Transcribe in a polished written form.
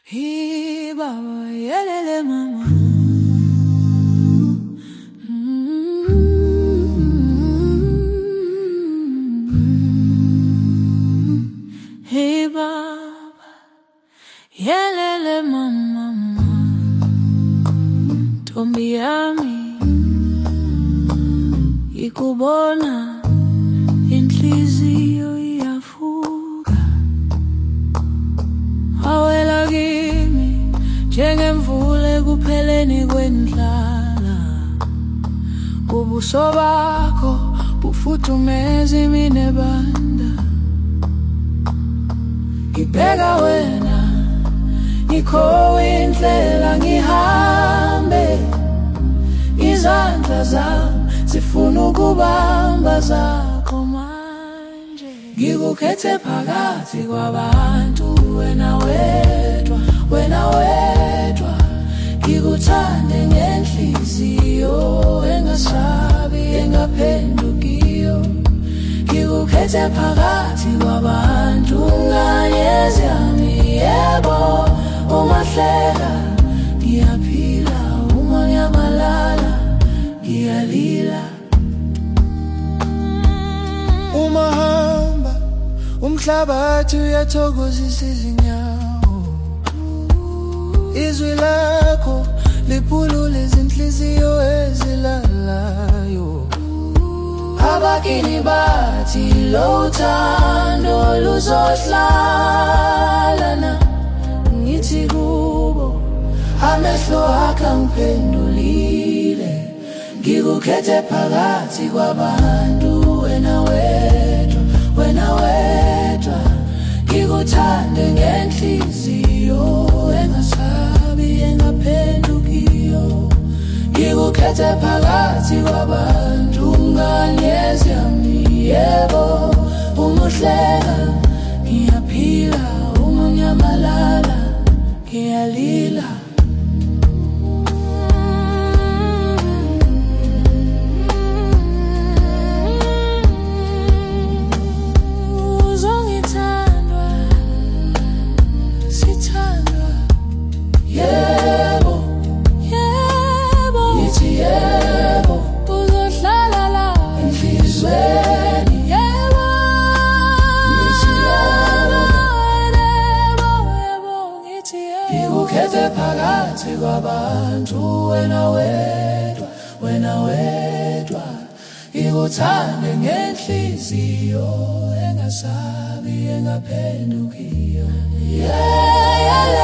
Hey baba, yelele mama. Hey baba, yelele mama. Ntombi yami ikubona inhliziyo iyafuka, awela kimi njengemvula ekupheleni kwendlala. Ubuso bakho bufuthumeza iminebanda, ngibheka wena ngikhowe indlela ngihambe, izandla zami zifuna ukubamba zakho manje. Ngikukhethe phakathi kwabantu, wena wedwa, wena wedwa. Ngikuthande ngenhliziyo engasabi engaphendukiyo. Ngikukhethe phakathi kwabantu, nganyezi yami yebo. Umahleka ngiyaphila, uma ngiyamalala ngiyalila. Umahamba umhlabathi uyathokozisa izinyawo, izwi lakho liphulula izinhliziyo ezilalayo. Abakini bathi lo thando luzohlalana, ngithi kubo amehlo akho angiphendulile. Ngikukhethe phakathi kwabantu, wena wedwa, wena wedwa. Ngikuthande ngenhliziyo engasabi engaphendukiyo. Ngikukhethe phakathi kwabantu, nganyezi yami yebo. Umuhleka ngiyaphila, uma ngiyamalala ngiyalila. Uzongithandwa, sithandwa, yebo, yebo, ngithi yebo. Uzohlala la enhlizweni, yebo, ngithi yebo, yebo, yebo, ngithi yebo. Ngikukhethe phakathi kwabantu, wena wedwa, wena wedwa. Ngikuthande ngenhliziyo engasabi engaphendukiyo. Yeah, yeah.